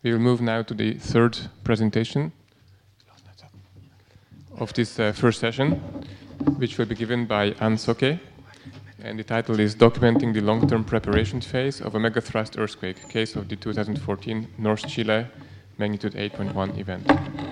We will move now to the third presentation of this first session, which will be given by Anne Soke, and the title is Documenting the Long-Term Preparation Phase of a Megathrust Earthquake, case of the 2014 North Chile magnitude 8.1 event.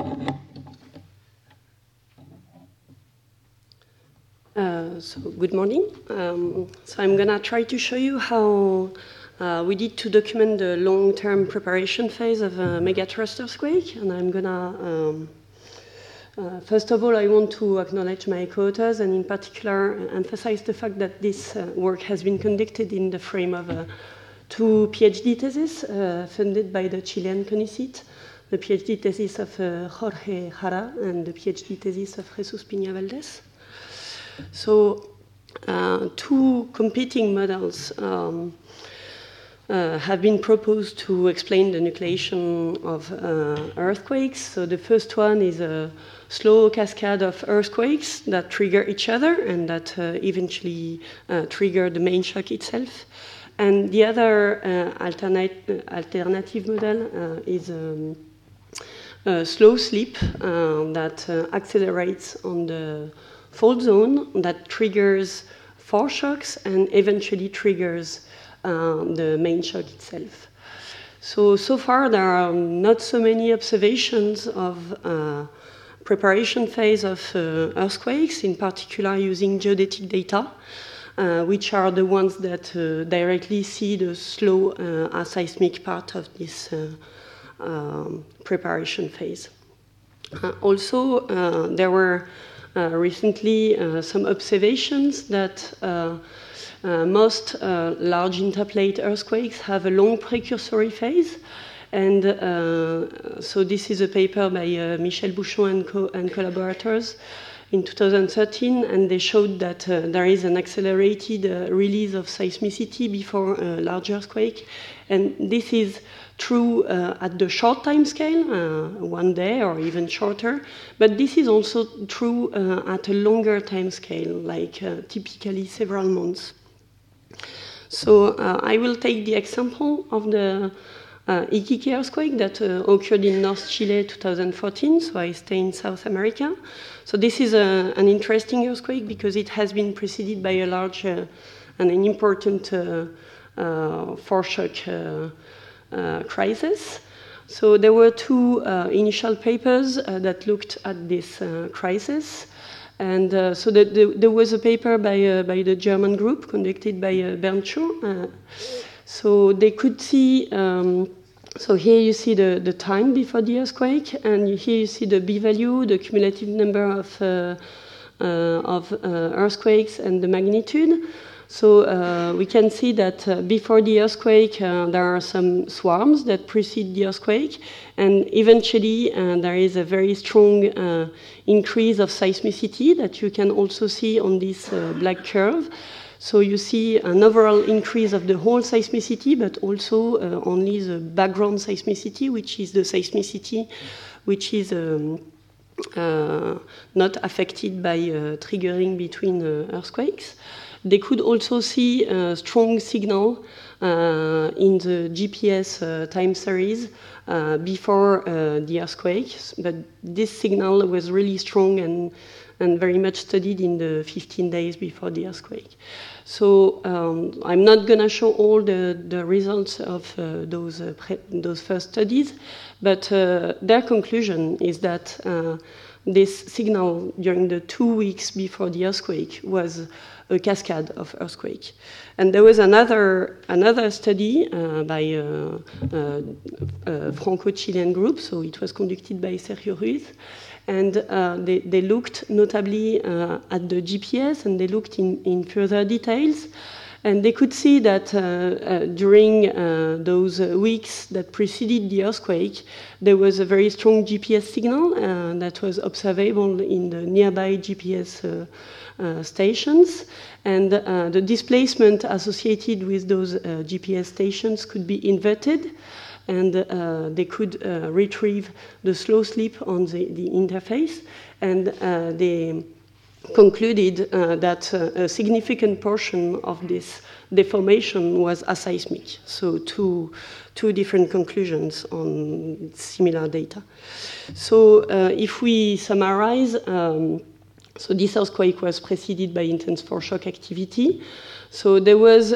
So good morning. So I'm gonna try to show you how we did to document the long-term preparation phase of a megathrust earthquake, and I'm gonna first of all, I want to acknowledge my co-authors and in particular emphasize the fact that this work has been conducted in the frame of two PhD theses funded by the Chilean CONICET, the PhD thesis of Jorge Jara and the PhD thesis of Jesus Piña Valdez. So two competing models have been proposed to explain the nucleation of earthquakes. So the first one is a slow cascade of earthquakes that trigger each other and that eventually trigger the main shock itself. And the other alternative model is a slow slip that accelerates on the fault zone that triggers foreshocks and eventually triggers the main shock itself. So far there are not so many observations of preparation phase of earthquakes, in particular using geodetic data, which are the ones that directly see the slow aseismic part of this preparation phase. Also, there were recently some observations that most large interplate earthquakes have a long precursory phase. And so this is a paper by Michel Bouchon and collaborators in 2013, and they showed that there is an accelerated release of seismicity before a large earthquake. And this is true at the short time scale, 1 day or even shorter, but this is also true at a longer time scale, like typically several months. So I will take the example of the Iquique earthquake that occurred in North Chile 2014, so I stay in South America. So this is an interesting earthquake because it has been preceded by a large and an important foreshock crisis. So there were two initial papers that looked at this crisis. And so there was a paper by the German group conducted by Bernd Schur. So they could see, so here you see the time before the earthquake, and here you see the B-value, the cumulative number of earthquakes and the magnitude. So we can see that before the earthquake, there are some swarms that precede the earthquake, and eventually there is a very strong increase of seismicity that you can also see on this black curve. So you see an overall increase of the whole seismicity, but also only the background seismicity, which is the seismicity which is not affected by triggering between earthquakes. They could also see a strong signal in the GPS time series before the earthquake, but this signal was really strong and very much studied in the 15 days before the earthquake. So I'm not going to show all the results of those first studies, but their conclusion is that this signal during the 2 weeks before the earthquake was a cascade of earthquake. And there was another study by a Franco-Chilean group, so it was conducted by Sergio Ruiz, and they looked notably at the GPS, and they looked in further details, and they could see that during those weeks that preceded the earthquake, there was a very strong GPS signal that was observable in the nearby GPS stations, and the displacement associated with those GPS stations could be inverted, and they could retrieve the slow slip on the interface, and concluded that a significant portion of this deformation was aseismic. So two different conclusions on similar data. So if we summarize, so this earthquake was preceded by intense foreshock activity. So there was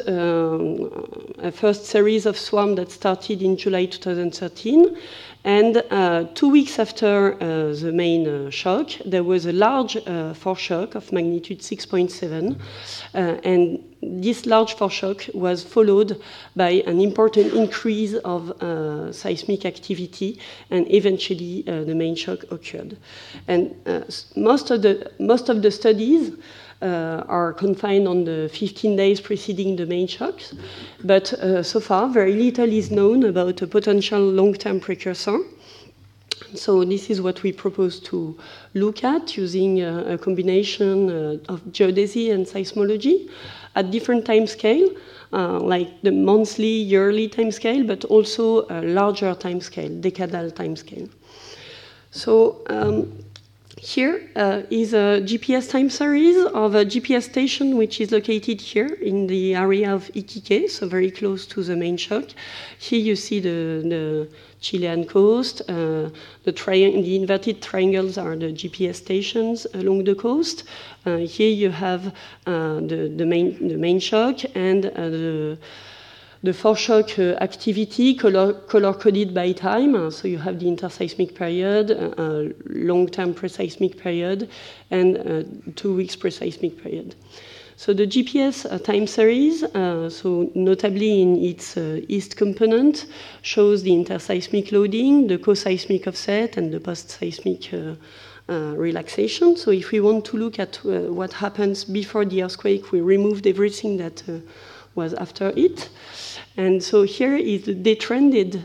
a first series of swarm that started in July 2013. And 2 weeks after the main shock, there was a large foreshock of magnitude 6.7. And this large foreshock was followed by an important increase of seismic activity, and eventually the main shock occurred. And most of the studies are confined on the 15 days preceding the main shocks, but so far very little is known about a potential long-term precursor. So this is what we propose to look at using a combination of geodesy and seismology at different time scale, like the monthly, yearly time scale, but also a larger time scale, decadal time scale. So here is a GPS time series of a GPS station which is located here in the area of Iquique, so very close to the main shock. Here you see the Chilean coast. The inverted triangles are the GPS stations along the coast. Here you have the main shock and the foreshock activity color-coded by time. So you have the interseismic period, long-term preseismic period, and 2 weeks preseismic period. So the GPS time series, so notably in its east component, shows the interseismic loading, the co-seismic offset, and the post-seismic relaxation. So if we want to look at what happens before the earthquake, we removed everything that was after it. And so here is the detrended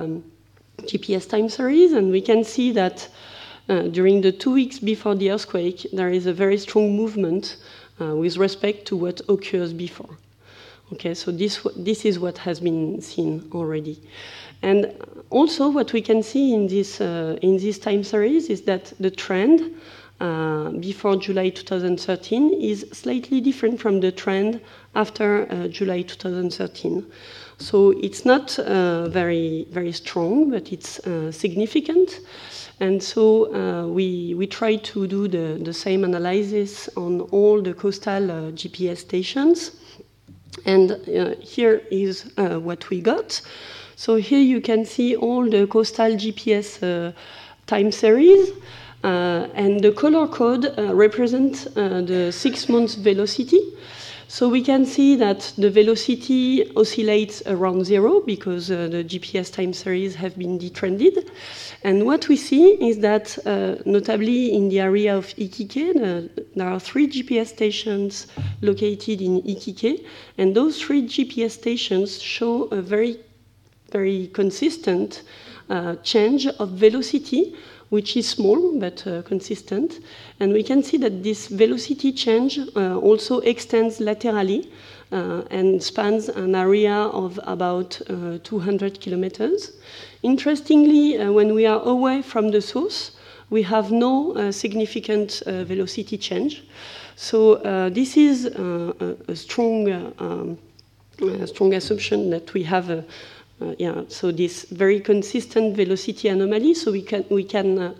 GPS time series, and we can see that during the 2 weeks before the earthquake, there is a very strong movement with respect to what occurs before. Okay, so this is what has been seen already. And also what we can see in this time series is that the trend before July 2013 is slightly different from the trend after July 2013. So it's not very, very strong, but it's significant. And so we try to do the same analysis on all the coastal GPS stations. And here is what we got. So here you can see all the coastal GPS time series. And the color code represents the 6 months velocity. So we can see that the velocity oscillates around 0 because the GPS time series have been detrended. And what we see is that, notably in the area of Iquique, there are 3 GPS stations located in Iquique, and those 3 GPS stations show a very, very consistent change of velocity, which is small but consistent. And we can see that this velocity change also extends laterally and spans an area of about 200 kilometers. Interestingly, when we are away from the source, we have no significant velocity change. So this is a strong assumption that we have so this very consistent velocity anomaly. So we can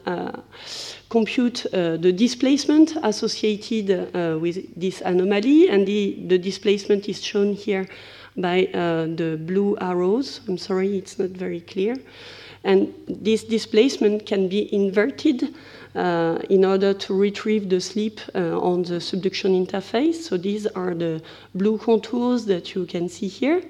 compute the displacement associated with this anomaly, and the displacement is shown here by the blue arrows. I'm sorry, it's not very clear. And this displacement can be inverted in order to retrieve the slip on the subduction interface. So these are the blue contours that you can see here.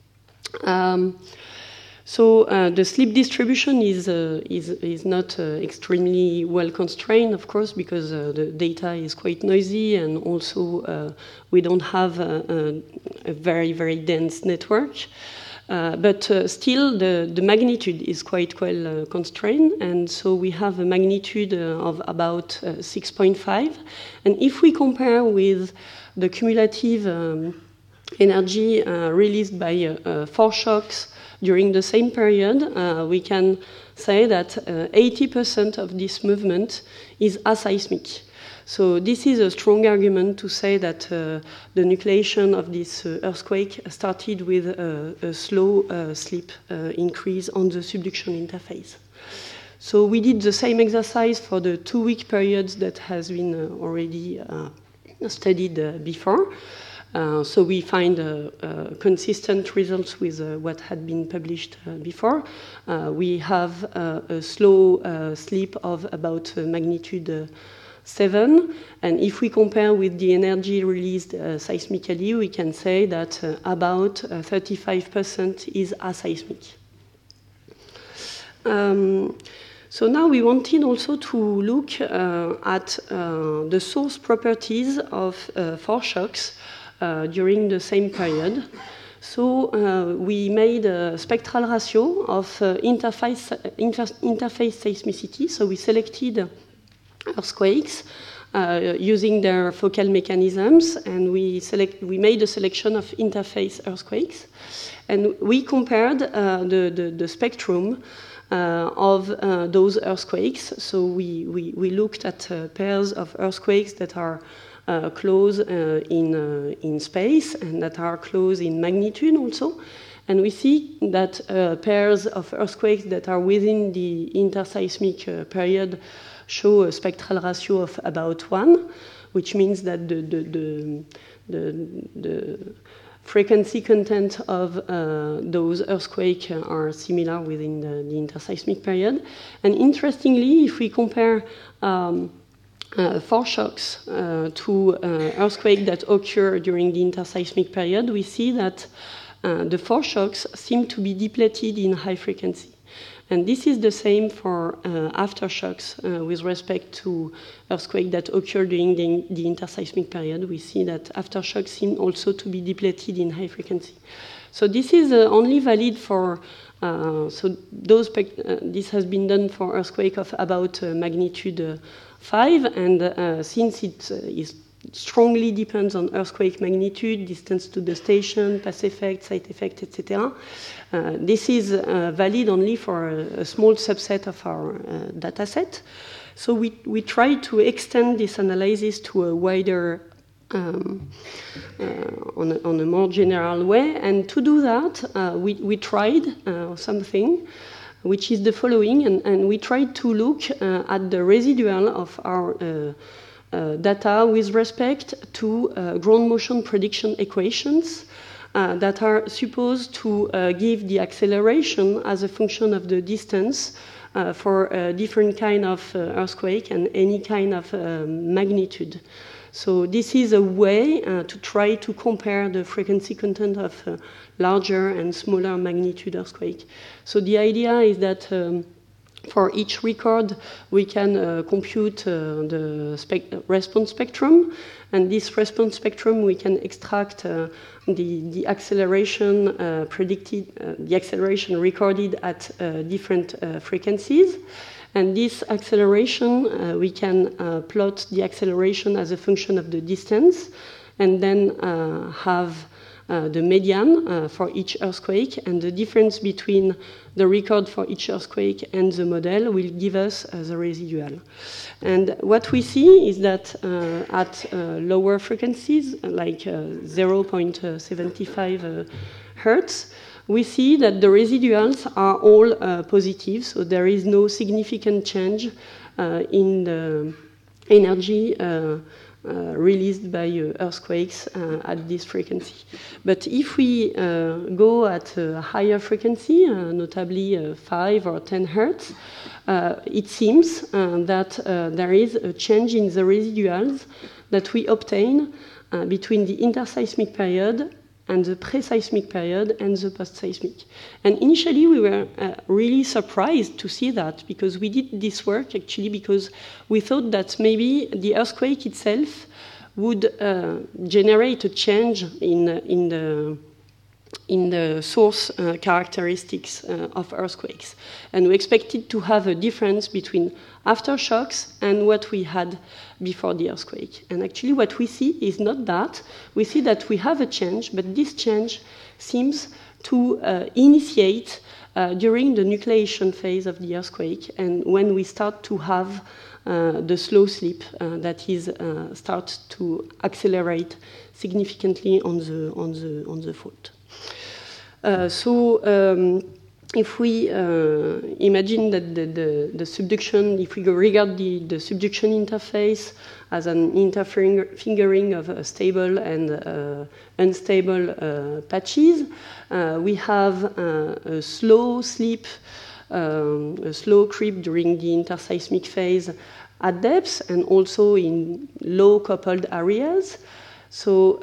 So the slip distribution is not extremely well constrained, of course, because the data is quite noisy, and also we don't have a very, very dense network. But still, the magnitude is quite well constrained, and so we have a magnitude of about 6.5. And if we compare with the cumulative energy released by foreshocks during the same period, we can say that 80% of this movement is aseismic. So this is a strong argument to say that the nucleation of this earthquake started with a slow slip increase on the subduction interface. So we did the same exercise for the 2-week periods that has been already studied before. So we find consistent results with what had been published before. We have a slow slip of about magnitude 7, and if we compare with the energy released seismically, we can say that about 35% is aseismic. So now we wanted also to look at the source properties of foreshocks during the same period. So we made a spectral ratio of interface seismicity. So we selected earthquakes using their focal mechanisms, and we made a selection of interface earthquakes, and we compared the spectrum of those earthquakes. So we looked at pairs of earthquakes that are close in space and that are close in magnitude also. And we see that pairs of earthquakes that are within the interseismic period show a spectral ratio of about 1, which means that the frequency content of those earthquakes are similar within the interseismic period. And interestingly, if we compare foreshocks to earthquakes that occur during the interseismic period, we see that the foreshocks seem to be depleted in high frequency. And this is the same for aftershocks with respect to earthquakes that occur during the interseismic period. We see that aftershocks seem also to be depleted in high frequency. So this is only valid for, this has been done for earthquake of about magnitude 5, and since it strongly depends on earthquake magnitude, distance to the station, path effect, site effect, etc. This is valid only for a small subset of our data set. So we try to extend this analysis to a wider, on a more general way. And to do that, we tried something which is the following, and we tried to look at the residual of our data with respect to ground motion prediction equations that are supposed to give the acceleration as a function of the distance for a different kind of earthquake and any kind of magnitude. So this is a way to try to compare the frequency content of larger and smaller magnitude earthquake. So the idea is that for each record, we can compute the response spectrum, and this response spectrum we can extract the acceleration predicted, the acceleration recorded at different frequencies, and this acceleration we can plot the acceleration as a function of the distance, and then have the median for each earthquake, and the difference between the record for each earthquake and the model will give us the residual. And what we see is that at lower frequencies, like 0.75 hertz, we see that the residuals are all positive, so there is no significant change in the energy released by earthquakes at this frequency. But if we go at a higher frequency, notably 5 or 10 hertz, it seems that there is a change in the residuals that we obtain between the interseismic period and the pre-seismic period and the post-seismic. And initially we were really surprised to see that, because we did this work actually because we thought that maybe the earthquake itself would generate a change in the source characteristics of earthquakes. And we expected to have a difference between aftershocks and what we had before the earthquake. And actually what we see is not that. We see that we have a change, but this change seems to initiate during the nucleation phase of the earthquake, and when we start to have the slow slip that is start to accelerate significantly on the fault. If we imagine that the subduction, if we regard the subduction interface as an interfingering of stable and unstable patches, we have a slow slip, a slow creep during the interseismic phase at depths and also in low coupled areas. So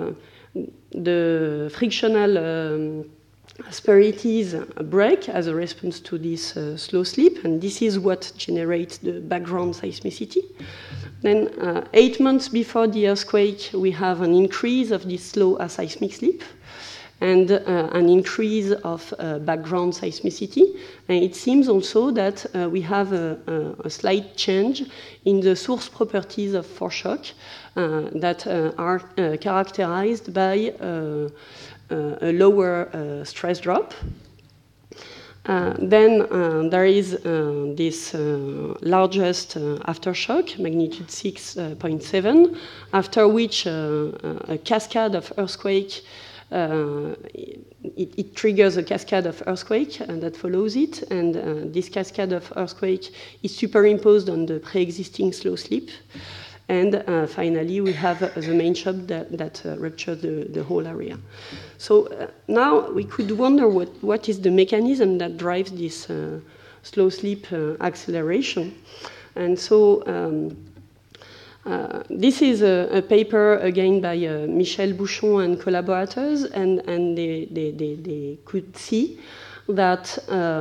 the frictional asperities break as a response to this slow slip, and this is what generates the background seismicity. Then 8 months before the earthquake, we have an increase of this slow aseismic slip and an increase of background seismicity. And it seems also that we have a slight change in the source properties of foreshock that are characterized by a lower stress drop. Then there is this largest aftershock, magnitude 6.7, after which a cascade of earthquake, it triggers a cascade of earthquake that follows it, and this cascade of earthquake is superimposed on the pre-existing slow slip. And finally, we have the main shock that ruptured the whole area. So now we could wonder what is the mechanism that drives this slow slip acceleration. And so this is a paper, again, by Michel Bouchon and collaborators, and they could see that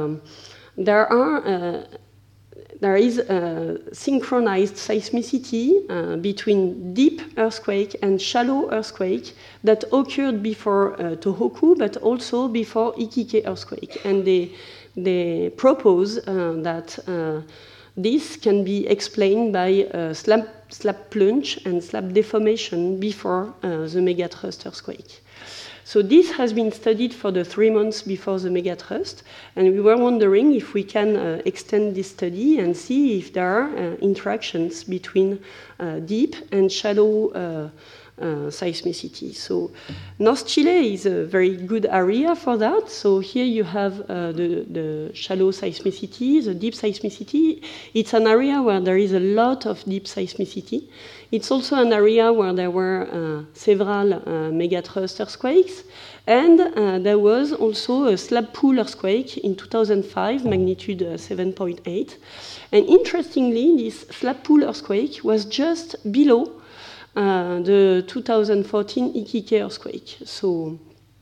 there is synchronized seismicity between deep earthquake and shallow earthquake that occurred before Tohoku, but also before Ikike earthquake. And they propose that this can be explained by slab plunge and slab deformation before the megatrust earthquake. So this has been studied for the 3 months before the megatrust, and we were wondering if we can extend this study and see if there are interactions between deep and shallow seismicity. So North Chile is a very good area for that. So here you have the shallow seismicity, the deep seismicity. It's an area where there is a lot of deep seismicity. It's also an area where there were several megatrust earthquakes, and there was also a slab pool earthquake in 2005, magnitude 7.8. And interestingly, this slab pool earthquake was just below the 2014 Ikike earthquake. So,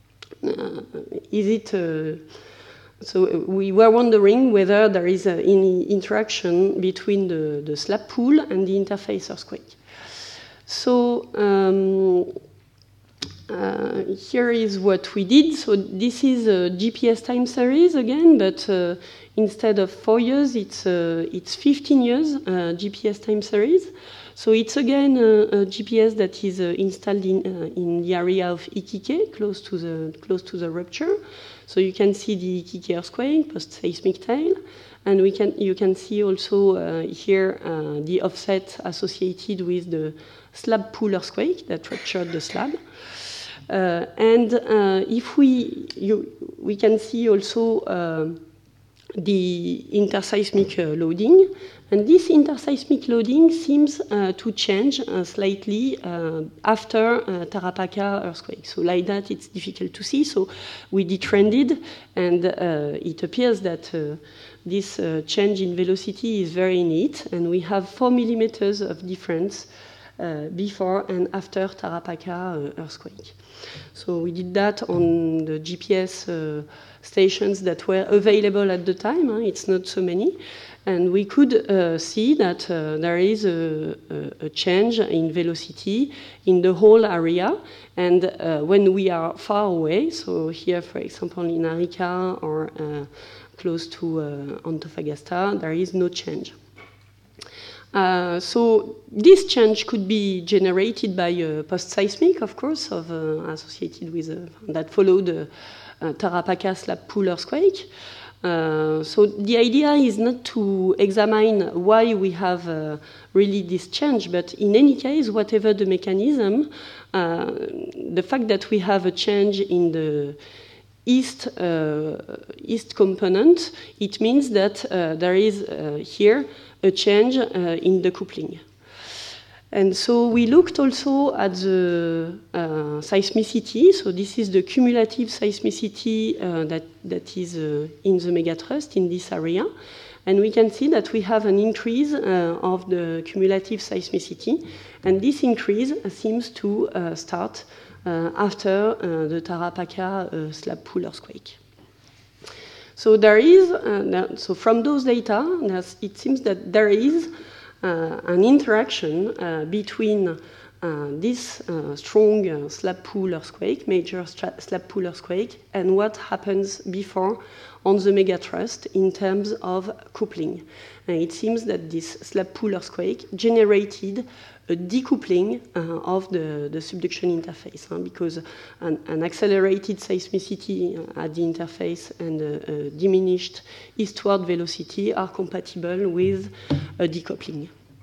so we were wondering whether there is any interaction between the slab pool and the interface earthquake. So here is what we did. So this is a GPS time series again, but instead of 4 years, it's 15 years GPS time series. So it's again a GPS that is installed in the area of Ikike, close to the rupture. So you can see the Ikike earthquake, post-seismic tail, and you can see also here the offset associated with the slab pool earthquake that ruptured the slab. And if we can see also the interseismic loading, and this interseismic loading seems to change slightly after Tarapacá earthquake. So like that, it's difficult to see. So we detrended, and it appears that this change in velocity is very neat, and we have 4 millimeters of difference before and after Tarapacá earthquake. So we did that on the GPS stations that were available at the time. It's not so many. And we could see that there is a change in velocity in the whole area. And when we are far away, so here, for example, in Arica or close to Antofagasta, there is no change. So this change could be generated by a post-seismic, of course, associated with that followed Tarapacá slab pool earthquake. So the idea is not to examine why we have really this change, but in any case, whatever the mechanism, the fact that we have a change in the east component, it means that there is here a change in the coupling. And so we looked also at the seismicity. So this is the cumulative seismicity that is in the megathrust in this area. And we can see that we have an increase of the cumulative seismicity. And this increase seems to start after the Tarapacá slab pool earthquake. So there is, so from those data, it seems that there is an interaction between this strong slab pool earthquake, major slab pool earthquake, and what happens before on the megathrust in terms of coupling. And it seems that this slab pool earthquake generated a decoupling of the subduction interface, because an accelerated seismicity at the interface and a diminished eastward velocity are compatible with a decoupling.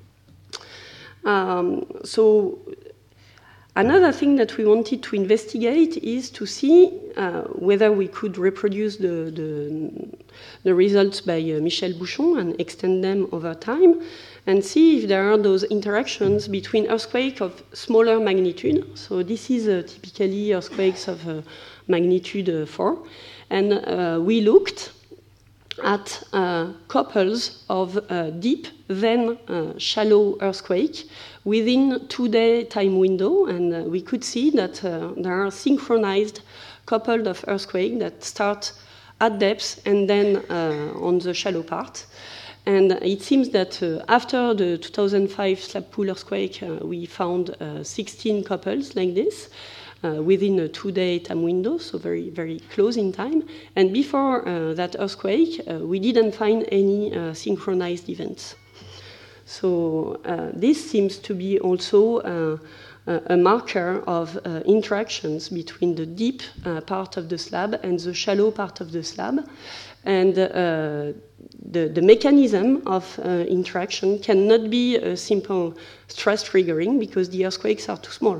So another thing that we wanted to investigate is to see whether we could reproduce the results by Michel Bouchon and extend them over time, and see if there are those interactions between earthquakes of smaller magnitude. So this is typically earthquakes of magnitude 4. And we looked at couples of deep then shallow earthquake within 2-day time window. And we could see that there are synchronized coupled of earthquakes that start at depth and then on the shallow part. And it seems that after the 2005 slab pool earthquake, we found 16 couples like this within a 2-day time window, so very, very close in time. And before that earthquake, we didn't find any synchronized events. So this seems to be also a marker of interactions between the deep part of the slab and the shallow part of the slab. And the mechanism of interaction cannot be a simple stress triggering because the earthquakes are too small.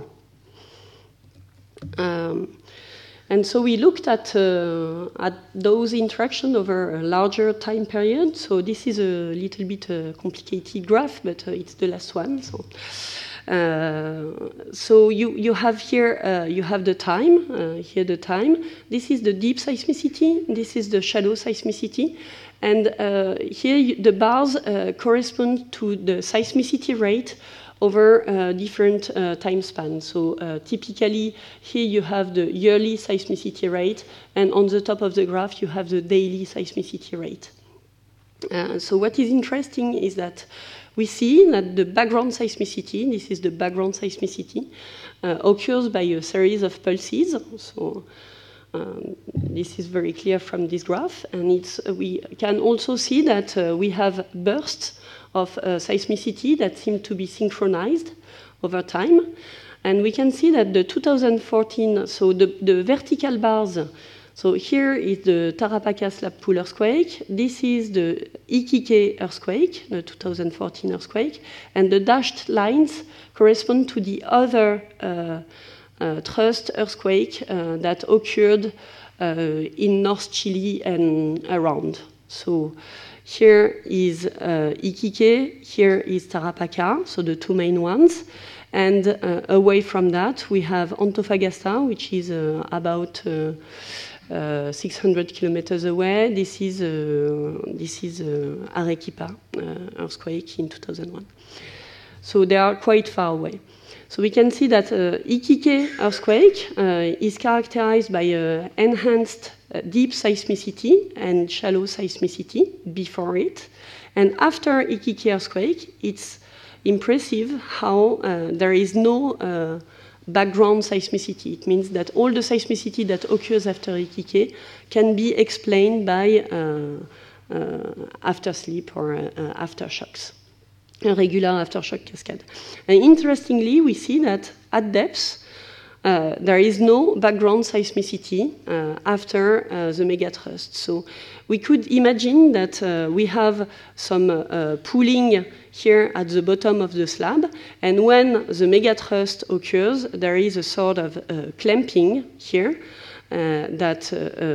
And so we looked at those interactions over a larger time period. So this is a little bit complicated graph, but it's the last one. So you have here, you have the time, here the time. This is the deep seismicity, this is the shallow seismicity. And here the bars correspond to the seismicity rate over different time spans. So typically here you have the yearly seismicity rate, and on the top of the graph you have the daily seismicity rate. So what is interesting is that we see that the background seismicity, this is the background seismicity, occurs by a series of pulses. So this is very clear from this graph, and we can also see that we have bursts of seismicity that seem to be synchronized over time. And we can see that the 2014, so the vertical bars, so here is the Tarapacá slab pool earthquake, this is the Iquique earthquake, the 2014 earthquake, and the dashed lines correspond to the other thrust earthquake that occurred in North Chile and around. So here is Iquique, here is Tarapacá, so the two main ones. And away from that, we have Antofagasta, which is about 600 kilometers away. This is Arequipa earthquake in 2001. So they are quite far away. So we can see that Iquique earthquake is characterized by enhanced deep seismicity and shallow seismicity before it. And after Iquique earthquake, it's impressive how there is no background seismicity. It means that all the seismicity that occurs after Iquique can be explained by aftersleep or aftershocks, a regular aftershock cascade. And interestingly, we see that at depth, there is no background seismicity after the megathrust. So we could imagine that we have some pooling here at the bottom of the slab, and when the megathrust occurs, there is a sort of clamping here that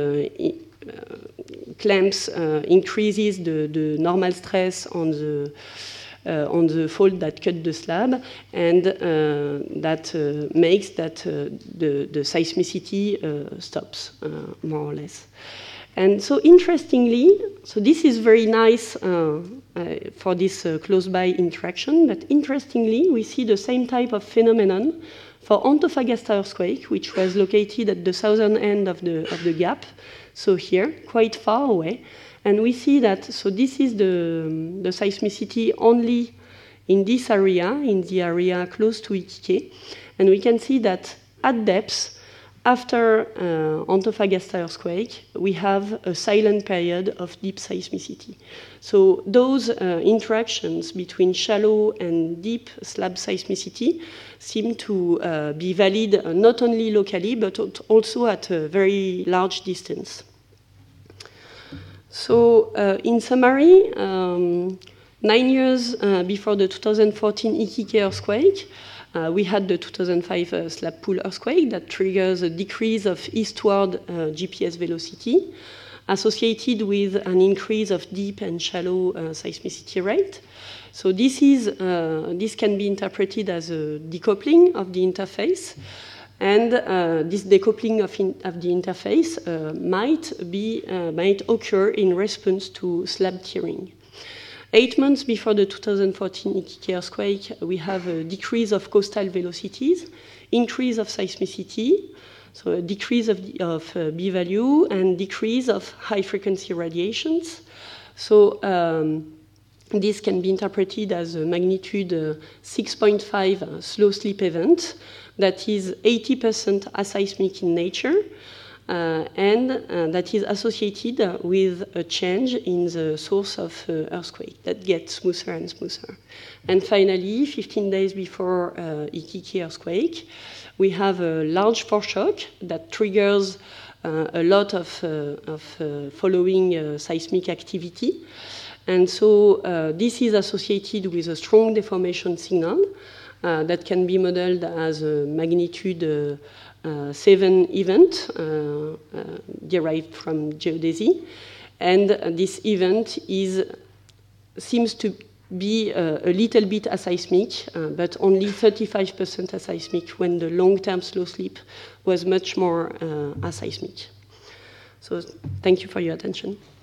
clamps increases the normal stress on the fault that cut the slab, and that makes that the seismicity stops, more or less. And so interestingly, so this is very nice for this close-by interaction, but interestingly, we see the same type of phenomenon for Antofagasta earthquake, which was located at the southern end of the gap, so here, quite far away. And we see that, so this is the seismicity only in this area, in the area close to Iquique. And we can see that at depths, after Antofagasta earthquake, we have a silent period of deep seismicity. So those interactions between shallow and deep slab seismicity seem to be valid not only locally, but also at a very large distance. So in summary, 9 years before the 2014 Iquique earthquake, we had the 2005 slab pool earthquake that triggers a decrease of eastward GPS velocity associated with an increase of deep and shallow seismicity rate. So this can be interpreted as a decoupling of the interface, and this decoupling of the interface might occur in response to slab tearing. 8 months before the 2014 Iquique earthquake, we have a decrease of coastal velocities, increase of seismicity, so a decrease of B value, and decrease of high-frequency radiations. So this can be interpreted as a magnitude 6.5 slow slip event that is 80% aseismic in nature, and that is associated with a change in the source of earthquake that gets smoother and smoother. And finally, 15 days before Iquique earthquake, we have a large foreshock that triggers a lot of following seismic activity. And so this is associated with a strong deformation signal that can be modeled as a magnitude 7 event derived from geodesy. And this event seems to be a little bit aseismic, but only 35% aseismic, when the long-term slow slip was much more aseismic. So thank you for your attention.